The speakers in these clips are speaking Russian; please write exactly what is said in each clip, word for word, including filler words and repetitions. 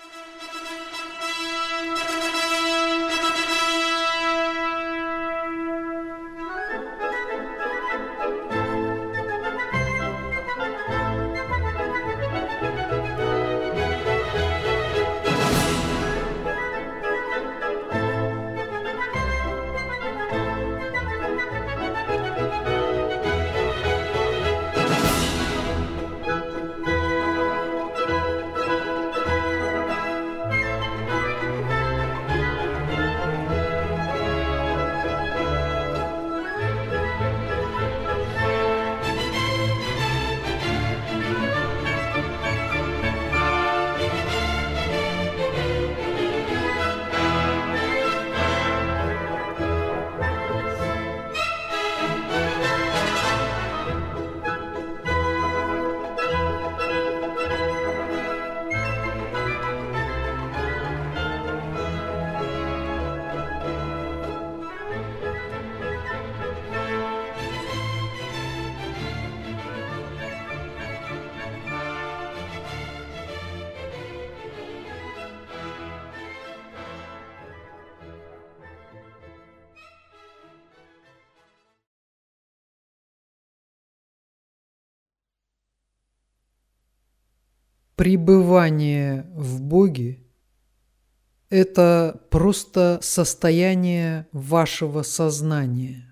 Пребывание в Боге – это просто состояние вашего сознания.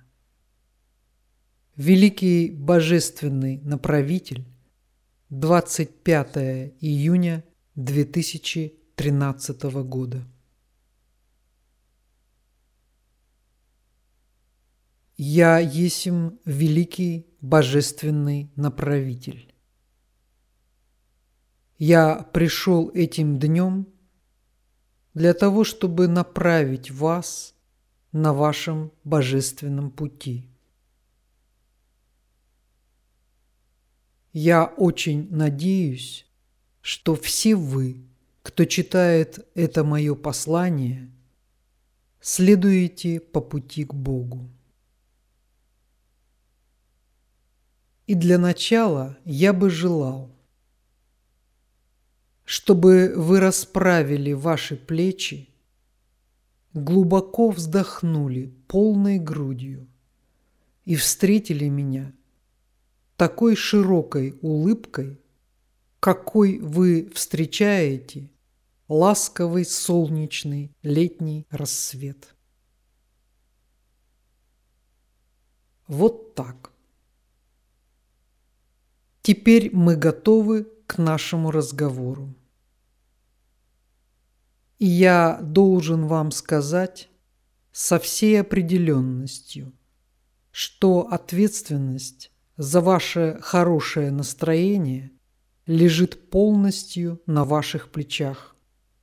Великий Божественный Направитель, двадцать пятое июня две тысячи тринадцатого года. Я есмь Великий Божественный Направитель. Я пришел этим днем для того, чтобы направить вас на вашем божественном пути. Я очень надеюсь, что все вы, кто читает это мое послание, следуете по пути к Богу. И для начала я бы желал, чтобы вы расправили ваши плечи, глубоко вздохнули полной грудью и встретили меня такой широкой улыбкой, какой вы встречаете ласковый солнечный летний рассвет. Вот так. Теперь мы готовы к нашему разговору. И я должен вам сказать со всей определенностью, что ответственность за ваше хорошее настроение лежит полностью на ваших плечах.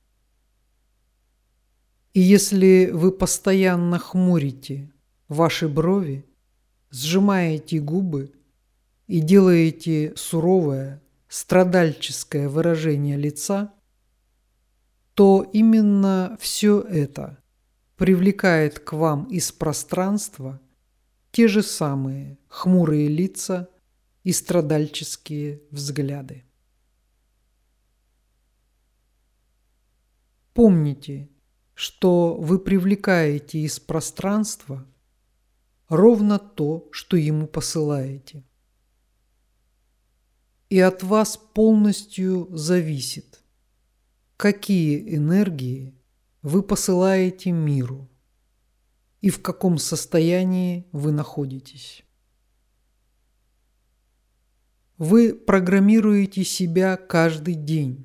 И если вы постоянно хмурите ваши брови, сжимаете губы и делаете суровое, страдальческое выражение лица, то именно все это привлекает к вам из пространства те же самые хмурые лица и страдальческие взгляды. Помните, что вы привлекаете из пространства ровно то, что ему посылаете. И от вас полностью зависит, какие энергии вы посылаете миру и в каком состоянии вы находитесь. Вы программируете себя каждый день.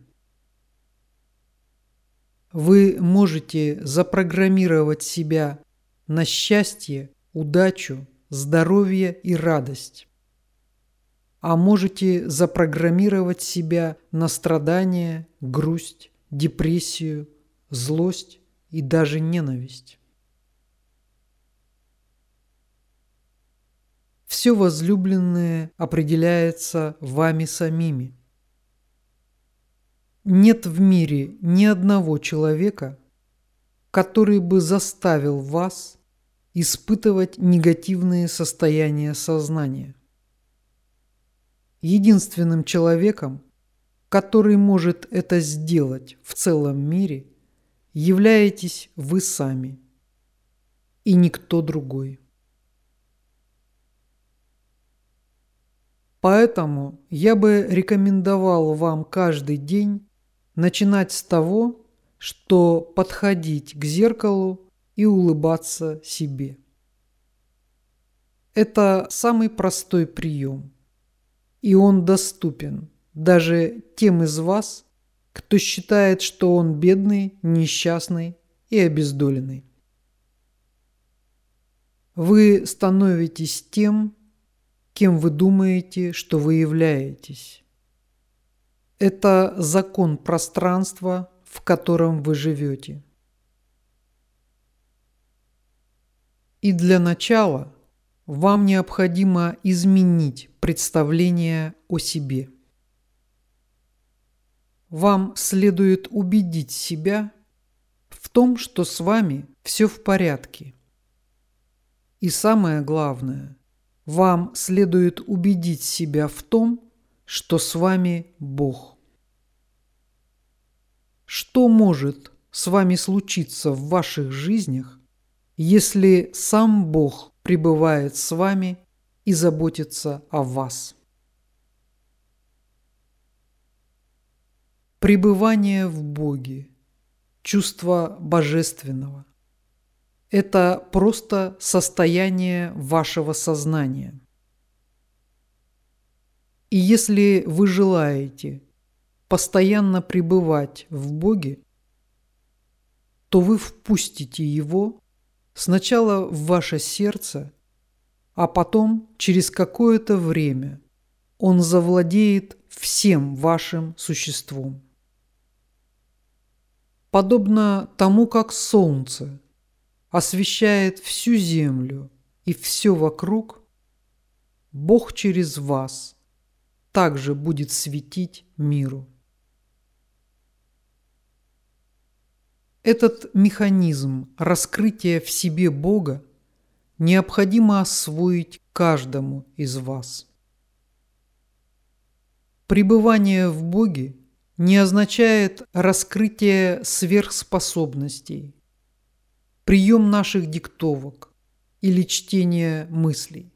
Вы можете запрограммировать себя на счастье, удачу, здоровье и радость. А можете запрограммировать себя на страдания, грусть, депрессию, злость и даже ненависть. Все возлюбленное определяется вами самими. Нет в мире ни одного человека, который бы заставил вас испытывать негативные состояния сознания. Единственным человеком, который может это сделать в целом мире, являетесь вы сами и никто другой. Поэтому я бы рекомендовал вам каждый день начинать с того, что подходить к зеркалу и улыбаться себе. Это самый простой прием, и он доступен даже тем из вас, кто считает, что он бедный, несчастный и обездоленный. Вы становитесь тем, кем вы думаете, что вы являетесь. Это закон пространства, в котором вы живете. И для начала вам необходимо изменить представление о себе. Вам следует убедить себя в том, что с вами все в порядке. И самое главное, вам следует убедить себя в том, что с вами Бог. Что может с вами случиться в ваших жизнях, если сам Бог пребывает с вами и заботится о вас? Пребывание в Боге, чувство божественного – это просто состояние вашего сознания. И если вы желаете постоянно пребывать в Боге, то вы впустите Его сначала в ваше сердце, а потом через какое-то время Он завладеет всем вашим существом. Подобно тому, как солнце освещает всю землю и все вокруг, Бог через вас также будет светить миру. Этот механизм раскрытия в себе Бога необходимо освоить каждому из вас. Пребывание в Боге не означает раскрытие сверхспособностей, прием наших диктовок или чтение мыслей.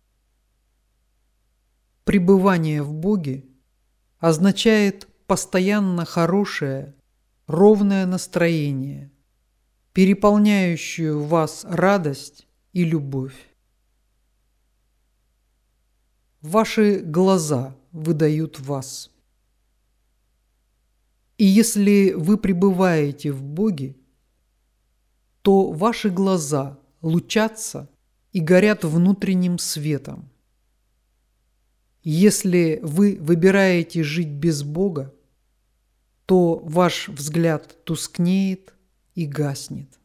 Пребывание в Боге означает постоянно хорошее, ровное настроение, переполняющую вас радость и любовь. Ваши глаза выдают вас. И если вы пребываете в Боге, то ваши глаза лучатся и горят внутренним светом. Если вы выбираете жить без Бога, то ваш взгляд тускнеет и гаснет.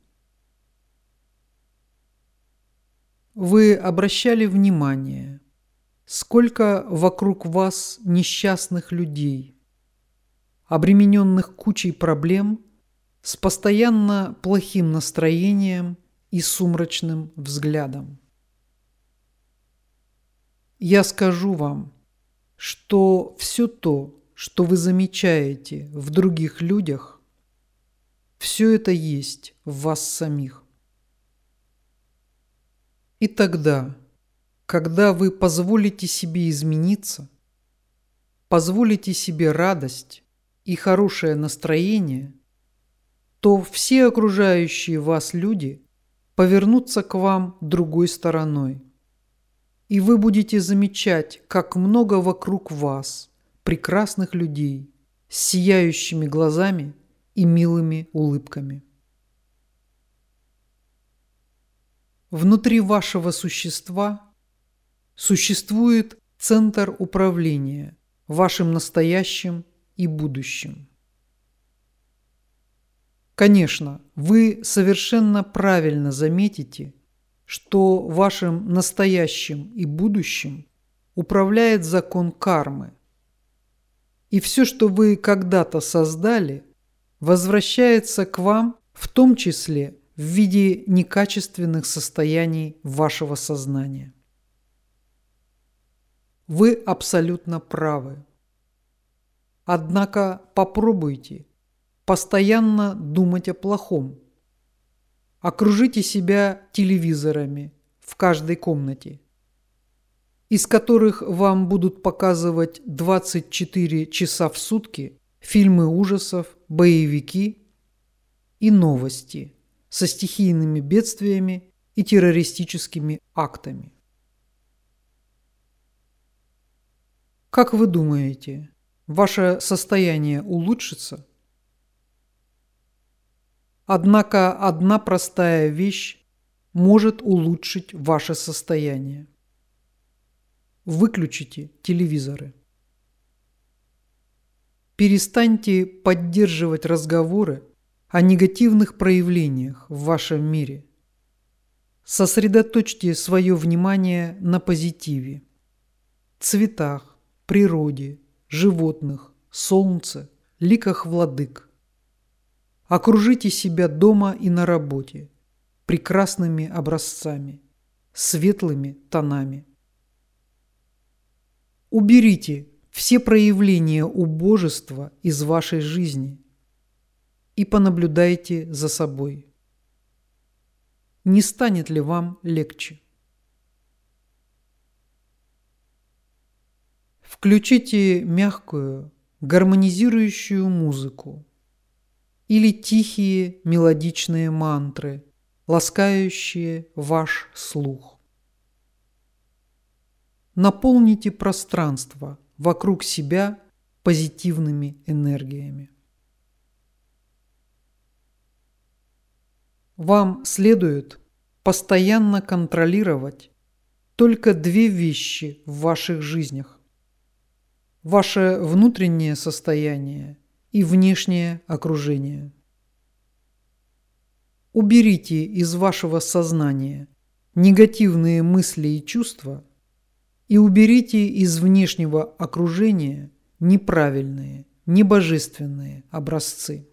Вы обращали внимание, сколько вокруг вас несчастных людей, обремененных кучей проблем, с постоянно плохим настроением и сумрачным взглядом. Я скажу вам, что все то, что вы замечаете в других людях, все это есть в вас самих. И тогда, когда вы позволите себе измениться, позволите себе радость и хорошее настроение, то все окружающие вас люди повернутся к вам другой стороной. И вы будете замечать, как много вокруг вас прекрасных людей с сияющими глазами и милыми улыбками. Внутри вашего существа существует центр управления вашим настоящим и будущим. Конечно, вы совершенно правильно заметите, что вашим настоящим и будущим управляет закон кармы. И все, что вы когда-то создали, возвращается к вам, в том числе в виде некачественных состояний вашего сознания. Вы абсолютно правы. Однако попробуйте постоянно думать о плохом. Окружите себя телевизорами в каждой комнате, из которых вам будут показывать двадцать четыре часа в сутки фильмы ужасов, боевики и новости со стихийными бедствиями и террористическими актами. Как вы думаете, ваше состояние улучшится? Однако одна простая вещь может улучшить ваше состояние. Выключите телевизоры. Перестаньте поддерживать разговоры о негативных проявлениях в вашем мире. Сосредоточьте свое внимание на позитиве, цветах, природе, животных, солнце, ликах владык. Окружите себя дома и на работе прекрасными образцами, светлыми тонами. Уберите все проявления убожества из вашей жизни и понаблюдайте за собой. Не станет ли вам легче? Включите мягкую, гармонизирующую музыку или тихие мелодичные мантры, ласкающие ваш слух. Наполните пространство вокруг себя позитивными энергиями. Вам следует постоянно контролировать только две вещи в ваших жизнях: ваше внутреннее состояние и внешнее окружение. Уберите из вашего сознания негативные мысли и чувства и уберите из внешнего окружения неправильные, небожественные образцы.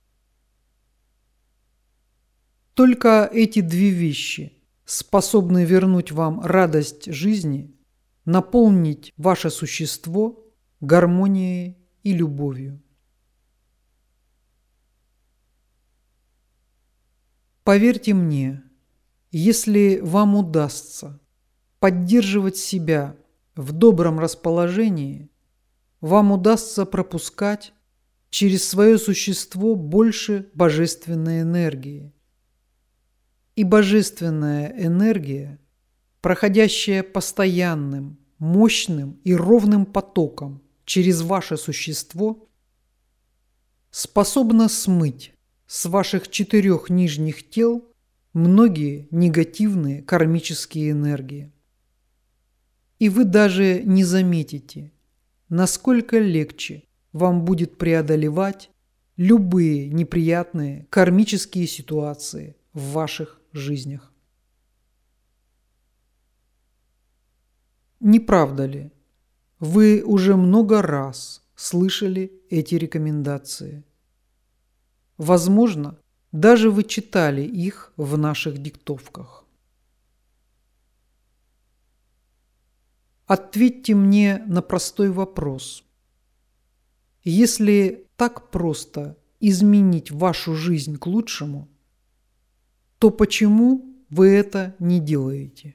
Только эти две вещи способны вернуть вам радость жизни, наполнить ваше существо гармонией и любовью. Поверьте мне, если вам удастся поддерживать себя в добром расположении, вам удастся пропускать через свое существо больше божественной энергии. И божественная энергия, проходящая постоянным, мощным и ровным потоком через ваше существо, способна смыть с ваших четырех нижних тел многие негативные кармические энергии. И вы даже не заметите, насколько легче вам будет преодолевать любые неприятные кармические ситуации в ваших жизнях. Не правда ли? Вы уже много раз слышали эти рекомендации. Возможно, даже вы читали их в наших диктовках. Ответьте мне на простой вопрос. Если так просто изменить вашу жизнь к лучшему, то почему вы это не делаете?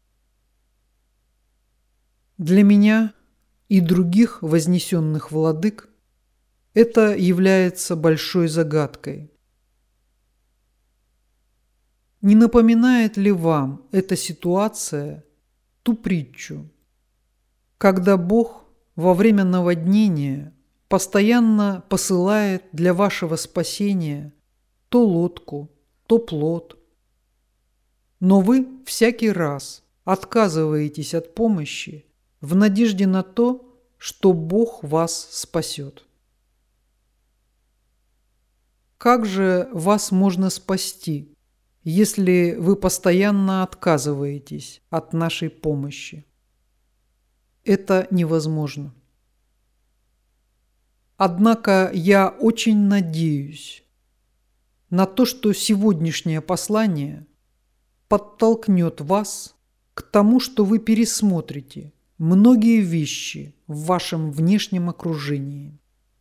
Для меня и других вознесенных владык это является большой загадкой. Не напоминает ли вам эта ситуация ту притчу, когда Бог во время наводнения постоянно посылает для вашего спасения то лодку, то плот, но вы всякий раз отказываетесь от помощи в надежде на то, что Бог вас спасет? Как же вас можно спасти, если вы постоянно отказываетесь от нашей помощи? Это невозможно. Однако я очень надеюсь на то, что сегодняшнее послание подтолкнет вас к тому, что вы пересмотрите многие вещи в вашем внешнем окружении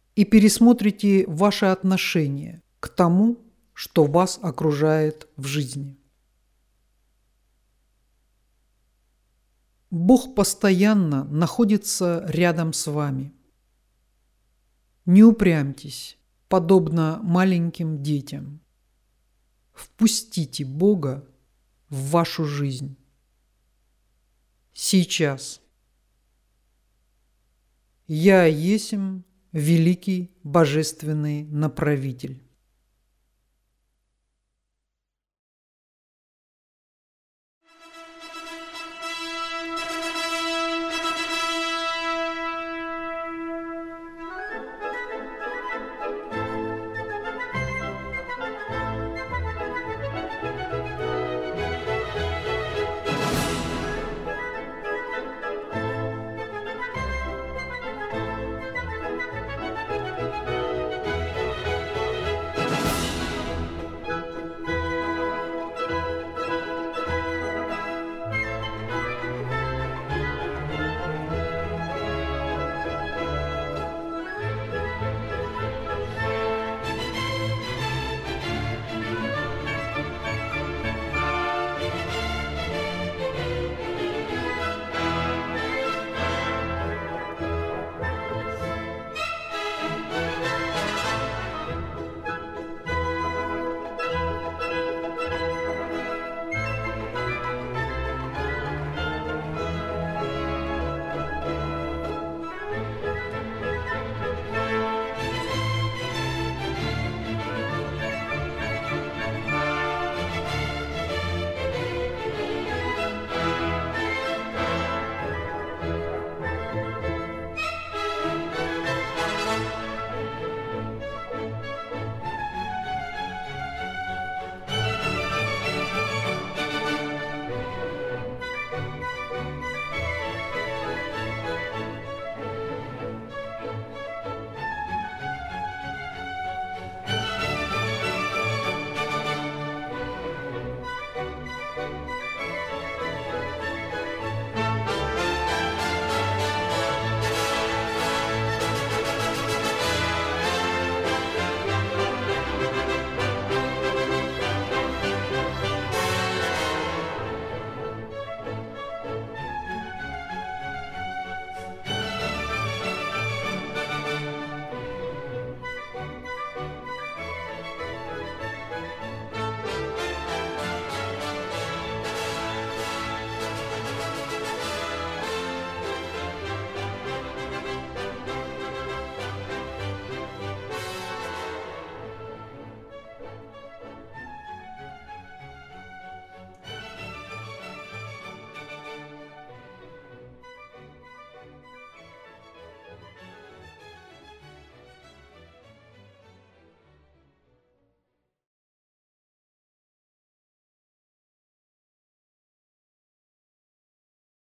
и пересмотрите ваше отношение к тому, что вас окружает в жизни. Бог постоянно находится рядом с вами. Не упрямьтесь, подобно маленьким детям. Впустите Бога в вашу жизнь. Сейчас. Я есмь великий божественный направитель.